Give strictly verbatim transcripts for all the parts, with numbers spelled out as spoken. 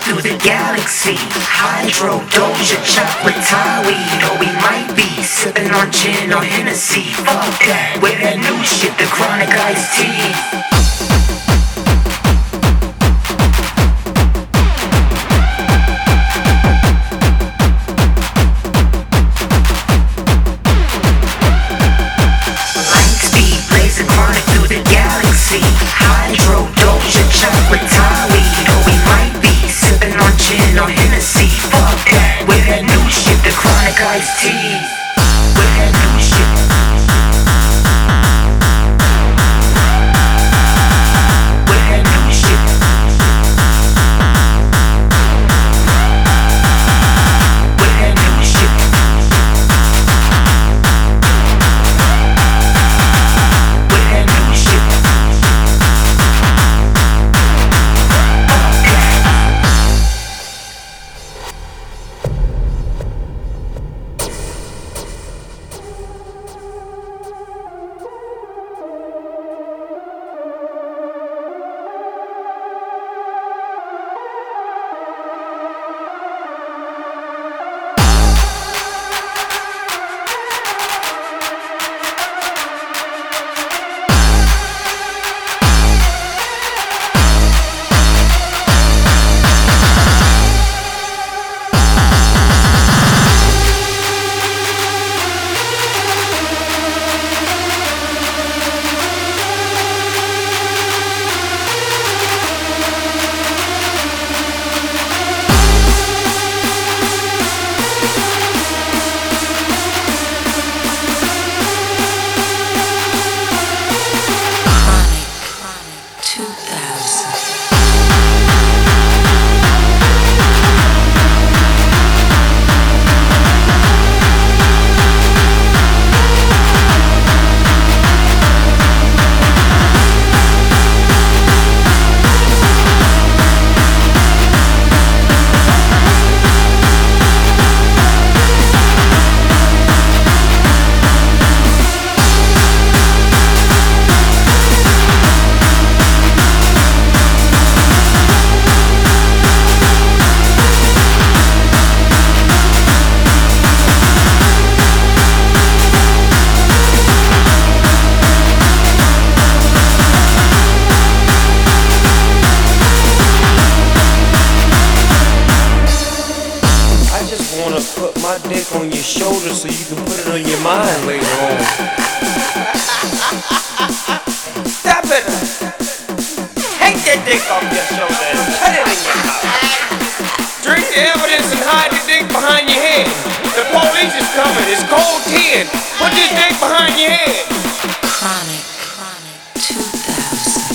through the galaxy. Hydro, Doja, chocolate, Thai weed. Or we might be sipping on gin or Hennessy. Fuck that, with that new shit, the chronic iced tea. Hydro, Doja, chocolate, Thai weed. Or we might be sipping on gin or Hennessy. Fuck that, with that new shit, the chronic iced tea. With that new shit. With that new shit. With that new shit. With that new shit. Put my dick on your shoulder so you can put it on your mind later on. Stop it! Take that dick off your shoulder and put it in your mouth. Drink the evidence and hide the dick behind your head. The police is coming. It's cold ten. Put this dick behind your head. Chronic, chronic, two thousand.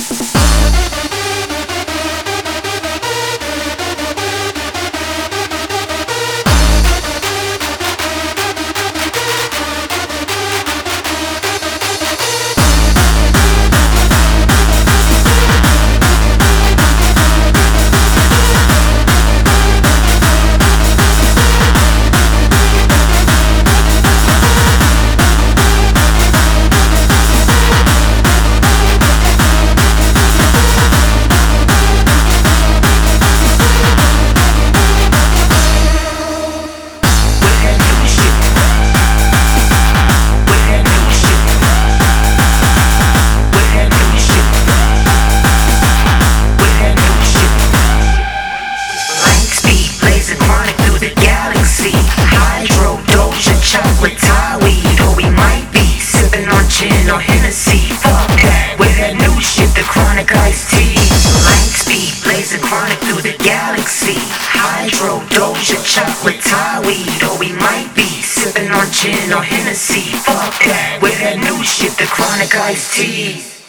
Hydro, Doja, chocolate, Thai weed. Or we might be sipping on gin or Hennessy. Fuck that, with that new shit, the chronic iced tea. Light speed, blazing chronic through the galaxy. Hydro, Doja, chocolate, Thai weed. Or we might be sipping on gin or Hennessy. Fuck that, with that new shit, the chronic iced tea.